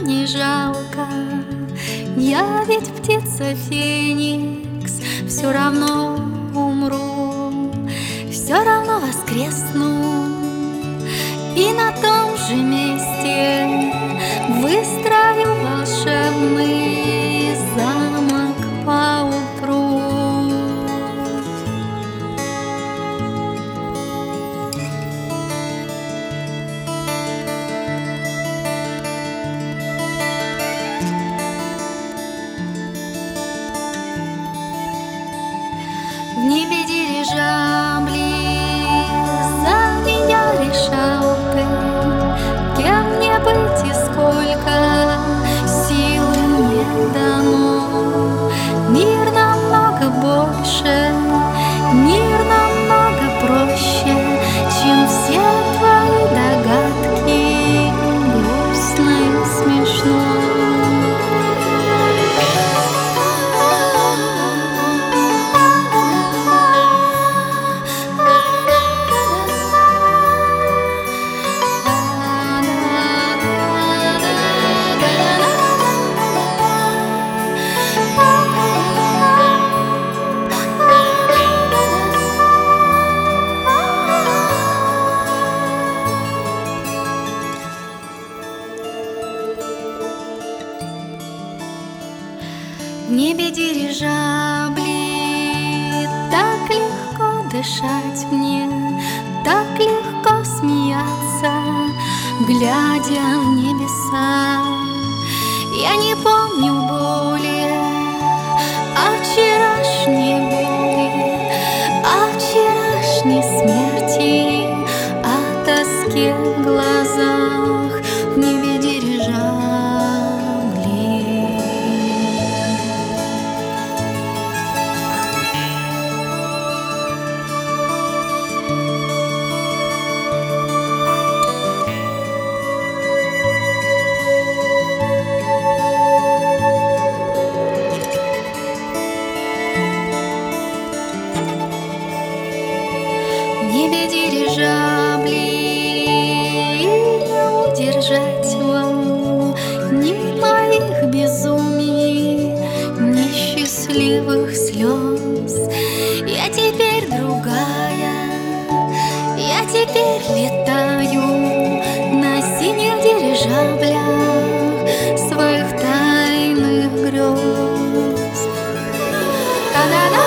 не жалко. Я ведь птица Феникс, все равно умру, все равно воскресну. И на том же месте выстрою волшебный замок поутру. В небе дирижабли за меня решал ты, кем мне быть и сколько силы мне дано. Мир намного больше, мир намного проще, чем все твои догадки, грустно и смешно. В небе дирижабли, так легко дышать мне, так легко смеяться, глядя в небеса. Я не помню боли, вчерашней боли, вчерашней смерти, о тоске в глазах. В небе дирижабли. В небе дирижабли, не удержать волну ни моих безумий, ни счастливых слез. Я теперь другая, я теперь летаю на синих дирижаблях своих тайных грез. Та-да-да.